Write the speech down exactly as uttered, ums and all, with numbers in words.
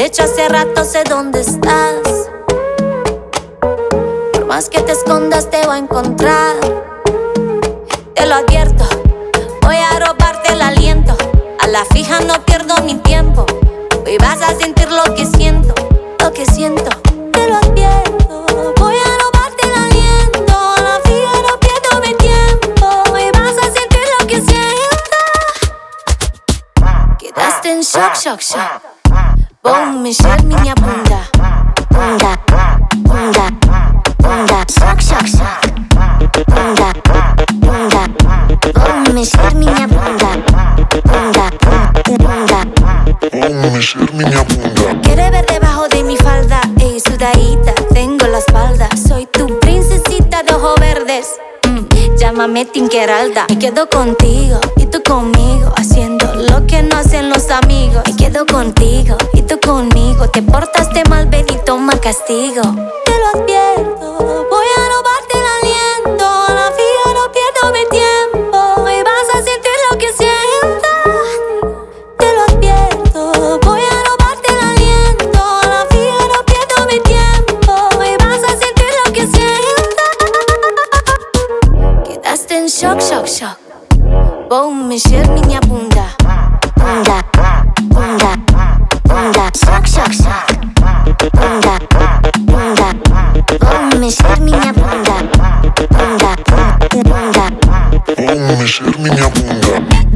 hecho hace rato sé dónde estás. Por más que te escondas te voy a encontrar. Te lo advierto, voy a robarte el aliento. A la fija no pierdo mi tiempo. Hoy vas a sentir lo que siento, lo que siento. Te lo advierto, voy a robarte el aliento. A la fija no pierdo mi tiempo. Hoy vas a sentir lo que siento. Quedaste en shock, shock, shock. Boom, mexer minha bunda. Bunda, bunda, bunda. Shock, shock, shock. Bunda, bunda. Boom, mexer minha bunda. Bunda, bunda. Boom, mexer minha bunda. Quiere ver debajo de mi falda, ey, sudadita, tengo la espalda. Soy tu princesita de ojos verdes. mm, Llámame Tinkeralda. Me quedo contigo y tú conmigo, haciendo lo que no hacen los amigos. Me quedo contigo y tú conmigo. Te portaste mal, ven y toma castigo. Te lo advierto, voy a robarte el aliento. A la fija no pierdo mi tiempo. Y vas a sentir lo que siento. Te lo advierto, voy a robarte el aliento. A la fija no pierdo mi tiempo. Y vas a sentir lo que siento. Quedaste en shock, shock, shock. Boom, mexer minha bunda. Bunda, bunda, bunda. Shock, shock, shock. Bunda, bunda. Boom, mexer minha bunda. Bunda, bunda. Boom, mexer minha bunda.